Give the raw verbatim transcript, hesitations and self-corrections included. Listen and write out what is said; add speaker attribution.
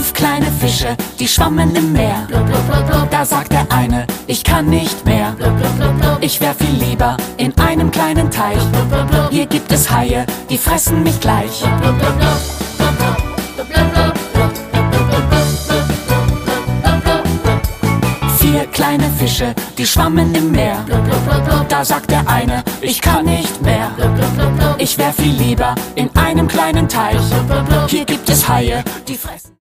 Speaker 1: Fünf kleine Fische, die schwammen im Meer. Da sagt der eine, ich kann nicht mehr. Ich wär viel lieber in einem kleinen Teich. Hier gibt es Haie, die fressen mich gleich. Vier kleine Fische, die schwammen im Meer. Da sagt der eine, ich kann nicht mehr. Ich wär viel lieber in einem kleinen Teich. Hier gibt es Haie, die fressen